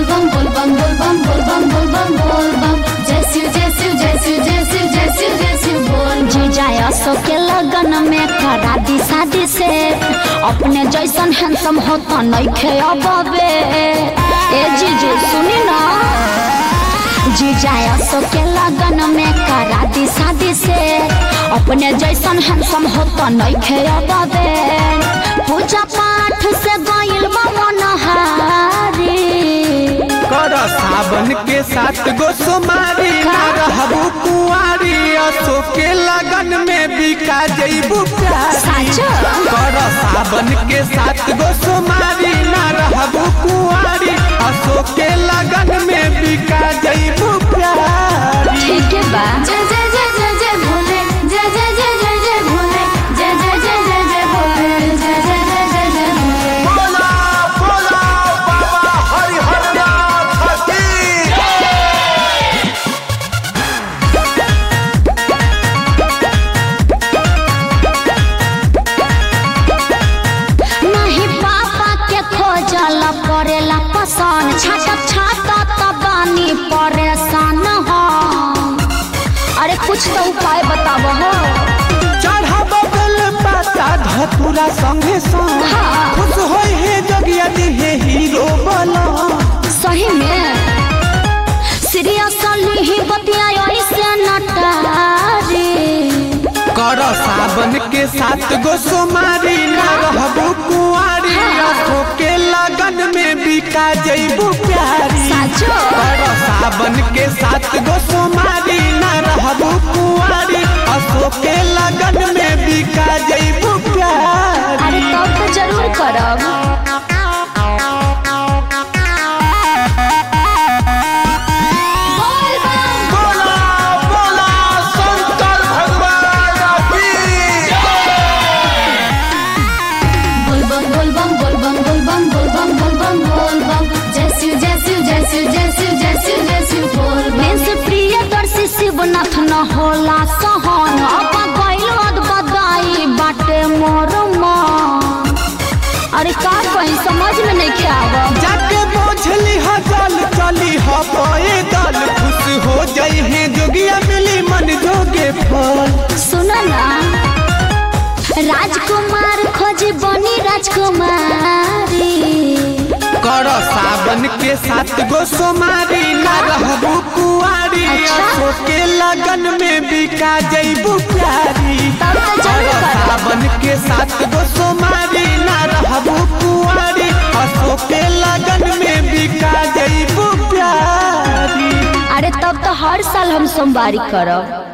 बोलबम बोलबम बोलबम बोलबम बोलबम बोलबम जय शिव जय शिव जय शिव जय शिव जय शिव जय शिव बोल। जीजा अशोक के लगन में करा दी शादी से अपने जैसन हैंडसम होता नइखे अबे। ए जीजू सुनी ना, जीजा अशोक के लगन में करा दी शादी से अपने जैसन हैंडसम होता नइखे अबे। पूजा पाठ से गइल बा मनहारी कर सावन के साथ गो सोमारी ना रहबू कुआरी अशोक के लगन में बिका जइबू प्यारी। कर सावन के साथ गो सोमारी ना रहबू कुआरी अशोक के लगन में बिका जइबू प्यारी। ठीक है बा। जय जय जय जय जय भोले जय जय जय जय जय भोले जय जय जय जय जय भोले जय जय जय जय जय भोले। बोला बोला बाबा हरिहरनाथ की नहीं पापा के खोजल पड़ेला पसंद छाटत छाटत बानी परेशान हो। अरे कुछ तो उपाय बताबो हो। चढ़ब बेल पाता धतुरा संगे संग हाँ। खुश होई है जगिया दिहे हीरो बना। सही में सीरियसली ही बतिया ऐसे नटारी कर सावन के साथ गो सोमारी ना रहबू कुआरी अशोक के लगन में बिका जइबू प्यारी। साचो कर सावन के साथ गो सोमारी ना रहबू कुआरी अशोक के लगन में बिका जइबू प्यारी। अरे तब तो जरूर करब। बोला बोला शंकर भगवान की बोलबम बोलबम बोलबम बोलबम बोलबम बोलबम बोलबम जय शिव जय शिव जय शिव जय शिव जय शिव जय शिव बोलबम। मेंस प्रियदर्शी शिवनाथ न होला सहन अब गइल बदाई बाटे मोर मन। अरे का कहीं समझ में नहीं आवब। जाके बोझली ह जल चली ह पैदल खुश हो जाई है जोगिया मिली मन जोगे फल। सुन ना राजकुमार खोजी बनी राजकुमारी कर सावन के साथ गो सोमारी ना रहबू कुआरी अच्छा। अशोक के लगन में बिका जइबू प्यारी। तब तो जरूर कर करब। सावन के साथ गो सोमारी ना रहबू कुआरी अशोक के लगन में बिका जइबू प्यारी। अरे तब तो हर साल हम सोमवारी करब।